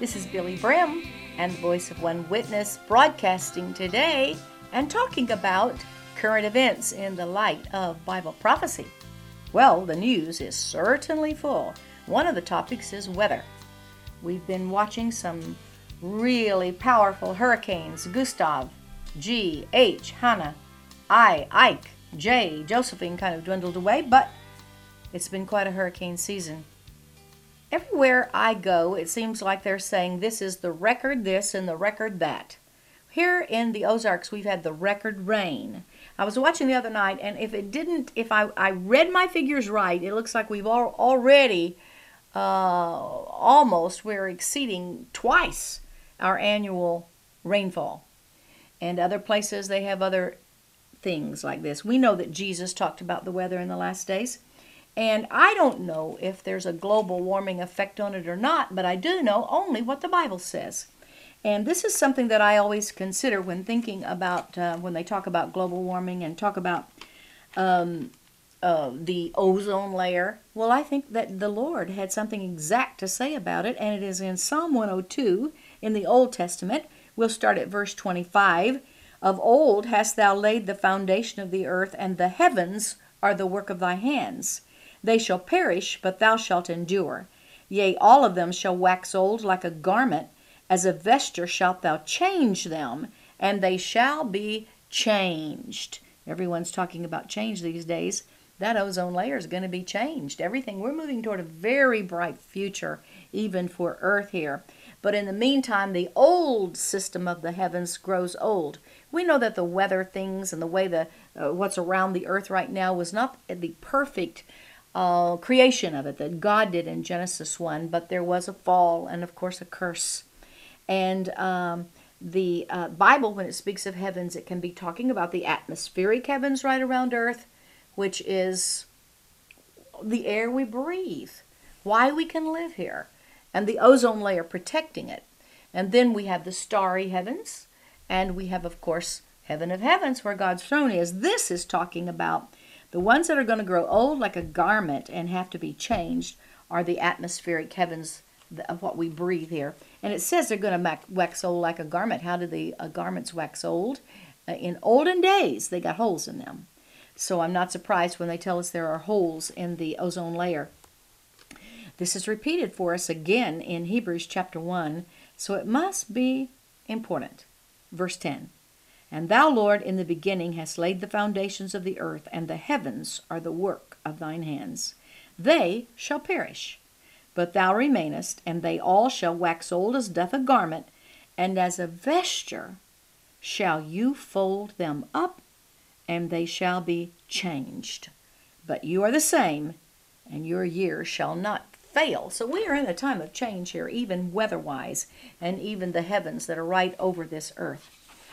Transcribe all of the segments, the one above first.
This is Billy Brim and the Voice of One Witness broadcasting today and talking about current events in the light of Bible prophecy. Well, the news is certainly full. One of the topics is weather. We've been watching some really powerful hurricanes: Gustav, G, H, Hannah, I, Ike, J, Josephine kind of dwindled away, but it's been quite a hurricane season. Everywhere I go, it seems like they're saying this is the record this and the record that. Here in the Ozarks, we've had the record rain. I was watching the other night, and if I read my figures right, it looks like we've already we're exceeding twice our annual rainfall. And other places, they have other things like this. We know that Jesus talked about the weather in the last days. And I don't know if there's a global warming effect on it or not, but I do know only what the Bible says. And this is something that I always consider when thinking about, when they talk about global warming and talk about the ozone layer. Well, I think that the Lord had something exact to say about it, and it is in Psalm 102 in the Old Testament. We'll start at verse 25. Of old hast thou laid the foundation of the earth, and the heavens are the work of thy hands. They shall perish, but thou shalt endure. Yea, all of them shall wax old like a garment. As a vesture shalt thou change them, and they shall be changed. Everyone's talking about change these days. That ozone layer is going to be changed. Everything, we're moving toward a very bright future, even for Earth here. But in the meantime, the old system of the heavens grows old. We know that the weather things and the way what's around the Earth right now was not the perfect creation of it that God did in Genesis 1, but there was a fall and, of course, a curse. And the Bible, when it speaks of heavens, it can be talking about the atmospheric heavens right around Earth, which is the air we breathe, why we can live here, and the ozone layer protecting it. And then we have the starry heavens, and we have, of course, heaven of heavens, where God's throne is. This is talking about the ones that are going to grow old like a garment and have to be changed are the atmospheric heavens of what we breathe here. And it says they're going to wax old like a garment. How do the garments wax old? In olden days, they got holes in them. So I'm not surprised when they tell us there are holes in the ozone layer. This is repeated for us again in Hebrews chapter 1, so it must be important. Verse 10. And thou, Lord, in the beginning hast laid the foundations of the earth, and the heavens are the work of thine hands. They shall perish, but thou remainest, and they all shall wax old as doth a garment, and as a vesture shall you fold them up, and they shall be changed. But you are the same, and your years shall not fail. So we are in a time of change here, even weather-wise, and even the heavens that are right over this earth.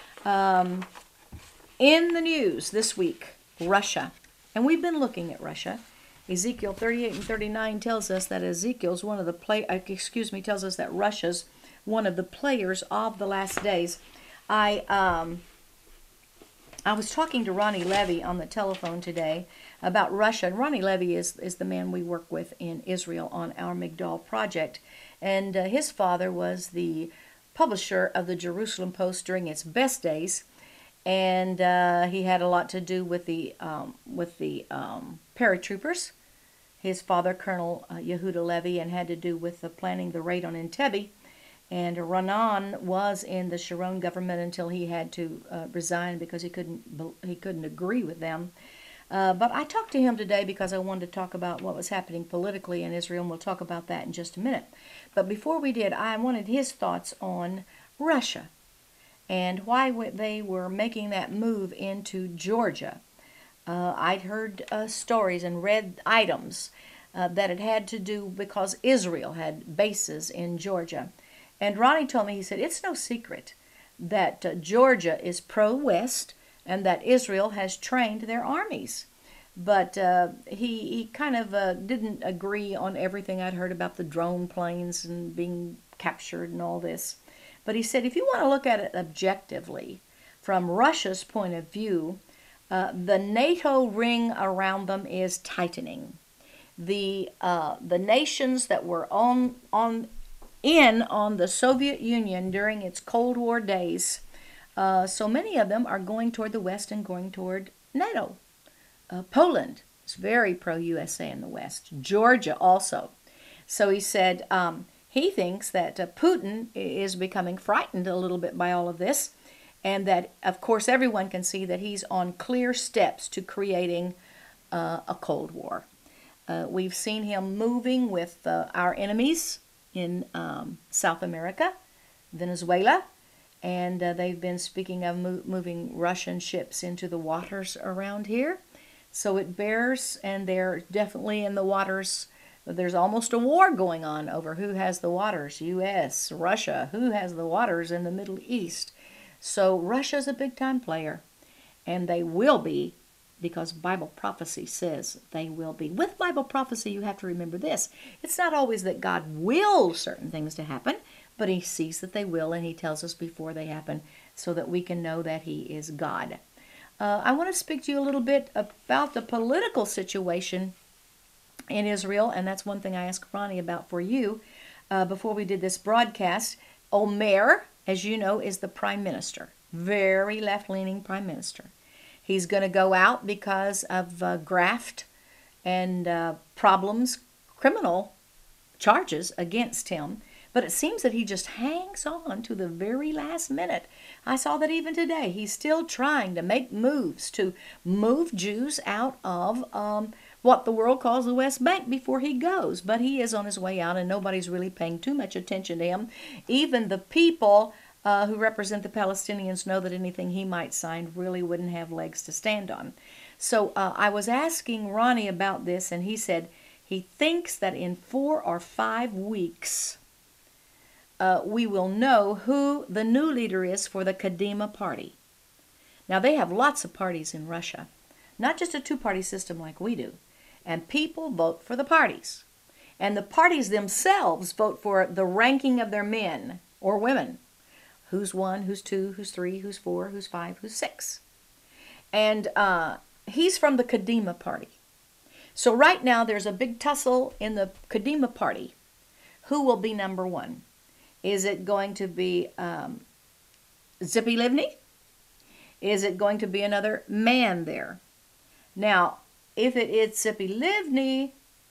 In the news this week, Russia. And we've been looking at Russia. Ezekiel 38 and 39 tells us that tells us that Russia's one of the players of the last days. I was talking to Ronnie Levy on the telephone today about Russia. And Ronnie Levy is the man we work with in Israel on our Migdal project. And his father was the publisher of the Jerusalem Post during its best days, and he had a lot to do with the paratroopers. His father, Colonel Yehuda Levy, and had to do with planning the raid on Entebbe. And Renan was in the Sharon government until he had to resign because he couldn't agree with them. But I talked to him today because I wanted to talk about what was happening politically in Israel, and we'll talk about that in just a minute. But before we did, I wanted his thoughts on Russia and why they were making that move into Georgia. I'd heard stories and read items that it had to do because Israel had bases in Georgia. And Ronnie told me, he said, it's no secret that Georgia is pro-West and that Israel has trained their armies. But he kind of didn't agree on everything I'd heard about the drone planes and being captured and all this. But he said, if you want to look at it objectively, from Russia's point of view, the NATO ring around them is tightening. The nations that were on in on the Soviet Union during its Cold War days. So many of them are going toward the West and going toward NATO. Poland is very pro-USA in the West. Georgia also. So he said he thinks that Putin is becoming frightened a little bit by all of this, and that, of course, everyone can see that he's on clear steps to creating a Cold War. We've seen him moving with our enemies in South America, Venezuela, and they've been speaking of moving Russian ships into the waters around here. So it bears, and they're definitely in the waters. There's almost a war going on over who has the waters, U.S., Russia, who has the waters in the Middle East. So Russia's a big-time player, and they will be, because Bible prophecy says they will be. With Bible prophecy, you have to remember this. It's not always that God wills certain things to happen, but he sees that they will, and he tells us before they happen so that we can know that he is God. I want to speak to you a little bit about the political situation in Israel, and that's one thing I asked Ronnie about for you before we did this broadcast. Omer, as you know, is the prime minister, very left-leaning prime minister. He's going to go out because of graft and problems, criminal charges against him. But it seems that he just hangs on to the very last minute. I saw that even today. He's still trying to make moves to move Jews out of what the world calls the West Bank before he goes. But he is on his way out, and nobody's really paying too much attention to him. Even the people who represent the Palestinians know that anything he might sign really wouldn't have legs to stand on. So I was asking Ronnie about this, and he said he thinks that in 4 or 5 weeks we will know who the new leader is for the Kadima party. Now, they have lots of parties in Russia, not just a two-party system like we do. And people vote for the parties. And the parties themselves vote for the ranking of their men or women. Who's 1, who's 2, who's 3, who's 4, who's 5, who's 6. And he's from the Kadima party. So right now there's a big tussle in the Kadima party. Who will be number 1? Is it going to be Tzipi Livni? Is it going to be another man there? Now, if it is Tzipi Livni,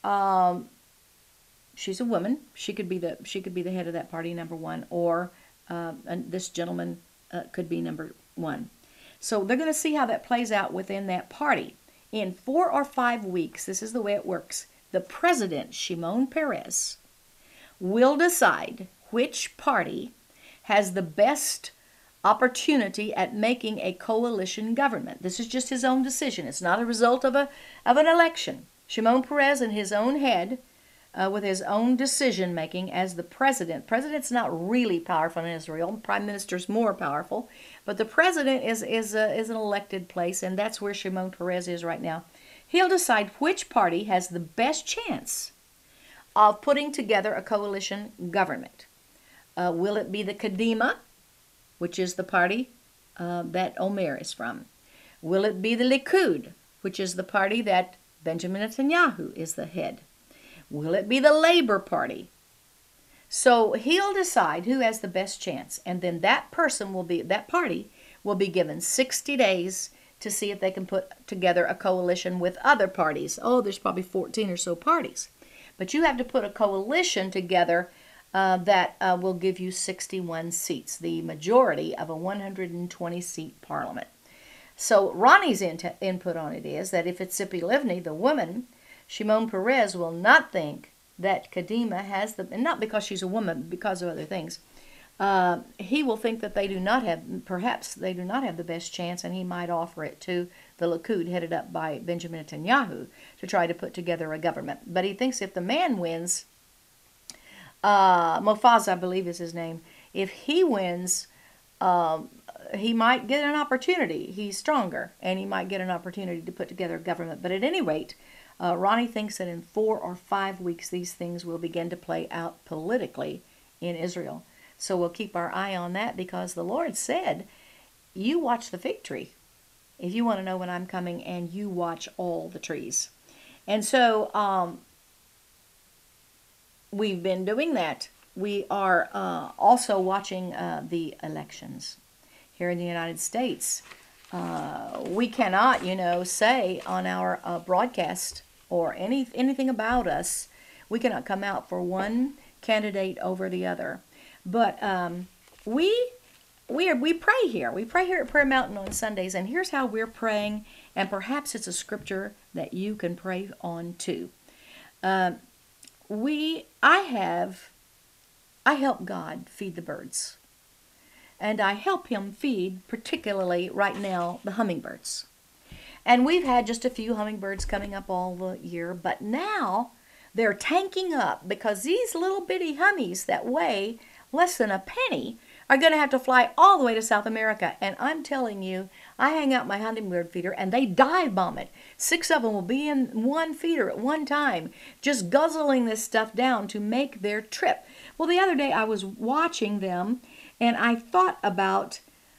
she's a woman. She could be the head of that party, number 1, or and this gentleman could be number 1. So they're going to see how that plays out within that party. In 4 or 5 weeks, this is the way it works. The president, Shimon Peres, will decide which party has the best opportunity at making a coalition government. This is just his own decision. It's not a result of an election. Shimon Peres in his own head, with his own decision making as the president. President's not really powerful in Israel. Prime minister's more powerful, but the president is an elected place, and that's where Shimon Peres is right now. He'll decide which party has the best chance of putting together a coalition government. Will it be the Kadima, which is the party that Omer is from? Will it be the Likud, which is the party that Benjamin Netanyahu is the head? Will it be the Labor Party? So he'll decide who has the best chance, and then that party will be given 60 days to see if they can put together a coalition with other parties. Oh, there's probably 14 or so parties. But you have to put a coalition together that will give you 61 seats, the majority of a 120-seat parliament. So Ronnie's input on it is that if it's Tzipi Livni, the woman, Shimon Peres will not think that Kadima has and not because she's a woman, because of other things. He will think that they do not have the best chance, and he might offer it to the Likud, headed up by Benjamin Netanyahu, to try to put together a government. But he thinks if the man wins, Mofaz, I believe is his name, if he wins, he might get an opportunity. He's stronger, and he might get an opportunity to put together a government. But at any rate, Ronnie thinks that in 4 or 5 weeks, these things will begin to play out politically in Israel. So we'll keep our eye on that, because the Lord said, you watch the fig tree if you want to know when I'm coming, and you watch all the trees. And so we've been doing that. we are also watching the elections here in the United States. We cannot, say on our broadcast or anything about us. We cannot come out for one candidate over the other. But we pray here. We pray here at Prayer Mountain on Sundays, and here's how we're praying. And perhaps it's a scripture that you can pray on too. I help God feed the birds. And I help him feed, particularly right now, the hummingbirds. And we've had just a few hummingbirds coming up all the year, but now they're tanking up because these little bitty hummies that weigh less than a penny are going to have to fly all the way to South America. And I'm telling you, I hang out my hummingbird feeder and they dive bomb it. 6 of them will be in one feeder at one time, just guzzling this stuff down to make their trip. Well, the other day I was watching them and I thought about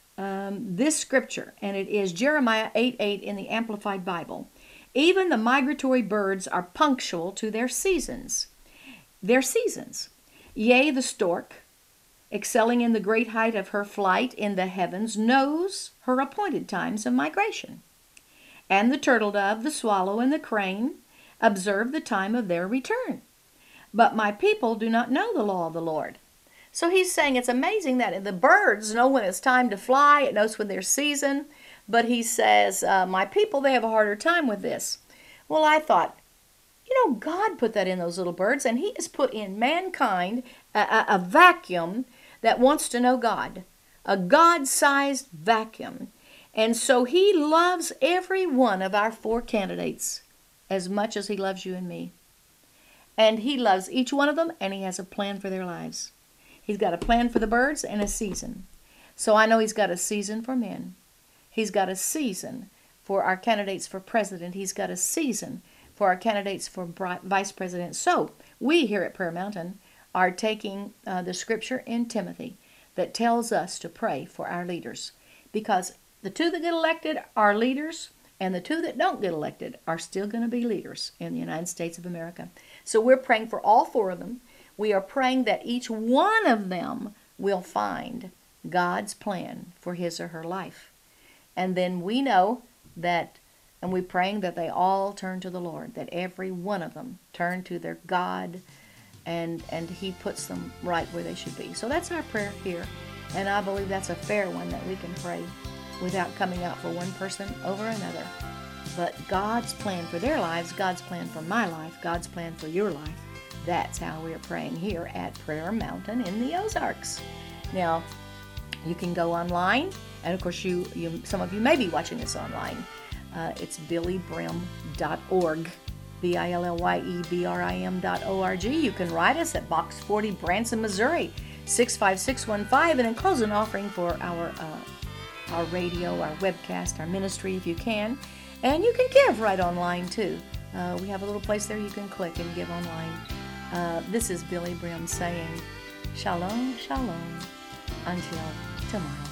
this scripture, and it is Jeremiah 8:8 in the Amplified Bible. Even the migratory birds are punctual to their seasons. Their seasons. Yea, the stork, excelling in the great height of her flight in the heavens, knows her appointed times of migration. And the turtle dove, the swallow, and the crane observe the time of their return. But my people do not know the law of the Lord. So he's saying it's amazing that the birds know when it's time to fly. It knows when their season. But he says, my people, they have a harder time with this. Well, I thought, God put that in those little birds, and he has put in mankind a vacuum that wants to know God, a God-sized vacuum. And so he loves every one of our 4 candidates as much as he loves you and me. And he loves each one of them, and he has a plan for their lives. He's got a plan for the birds and a season. So I know he's got a season for men. He's got a season for our candidates for president. He's got a season for our candidates for vice president. So we here at Prayer Mountain are taking the scripture in Timothy that tells us to pray for our leaders. Because the 2 that get elected are leaders, and the 2 that don't get elected are still going to be leaders in the United States of America. So we're praying for all 4 of them. We are praying that each one of them will find God's plan for his or her life. And then we know that, and we're praying that they all turn to the Lord, that every one of them turn to their God, and he puts them right where they should be. So that's our prayer here. And I believe that's a fair one that we can pray without coming out for one person over another. But God's plan for their lives, God's plan for my life, God's plan for your life. That's how we're praying here at Prayer Mountain in the Ozarks. Now, you can go online, and of course, some of you may be watching this online. It's BillieBrim.org, BillieBrim.org. You can write us at Box 40, Branson, Missouri, 65615, and enclose an offering for our radio, our webcast, our ministry, if you can. And you can give right online too. We have a little place there you can click and give online. This is Billie Brim saying, Shalom, Shalom, until tomorrow.